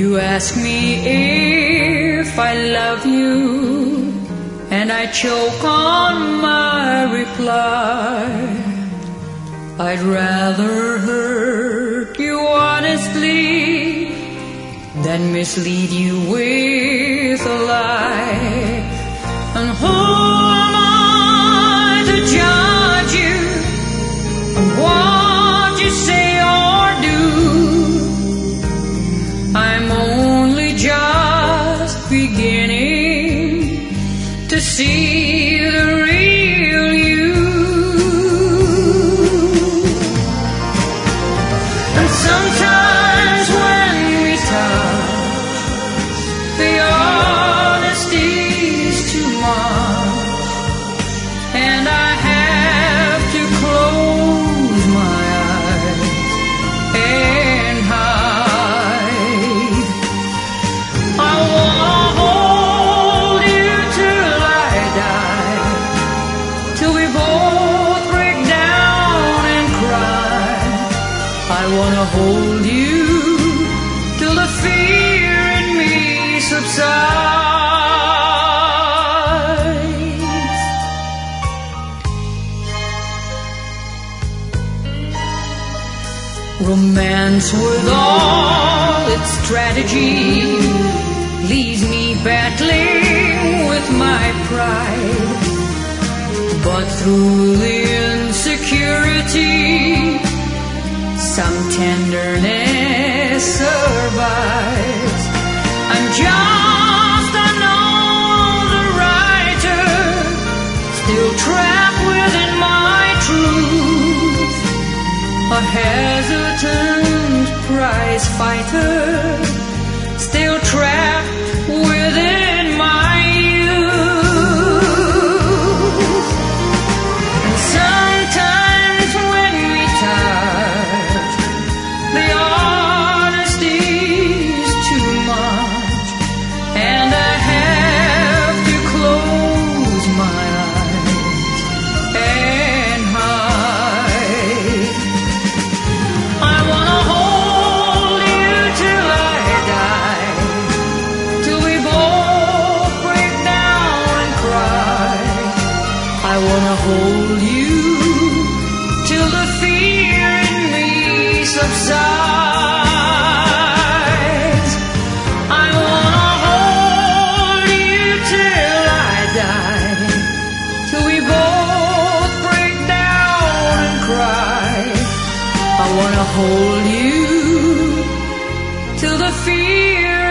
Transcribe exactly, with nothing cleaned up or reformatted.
You ask me if I love you, and I choke on my reply. I'd rather hurt you honestly than mislead you with a lie. And who am I to judge you on what you say or do? I'm only just beginning to see the real you. And sometimes when we touch, the honesty's too much, and I have to close my eyes and hide. I wanna hold you till I die, till we both break down and cry. I wanna hold you till the fear in me subsides. Romance with all its strategy leaves me battling with my pride. But through the insecurity, some tenderness survives. I'm just another writer, still trapped within my truth, a hesitant prize fighter, still trapped within my youth. And sometimes when we touch, the honesty's too much, and I have to close my eyes and hide. I wanna hold you till I die, till we both break down and cry. I wanna hold you till the fear in me subsides. I wanna hold you till I die, till we both break down and cry. I wanna hold you till the fear